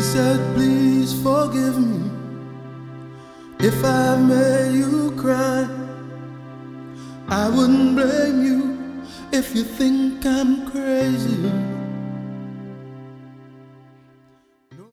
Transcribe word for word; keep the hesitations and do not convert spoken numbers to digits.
said, please forgive me if I made you cry. I wouldn't blame you if you think I'm crazy.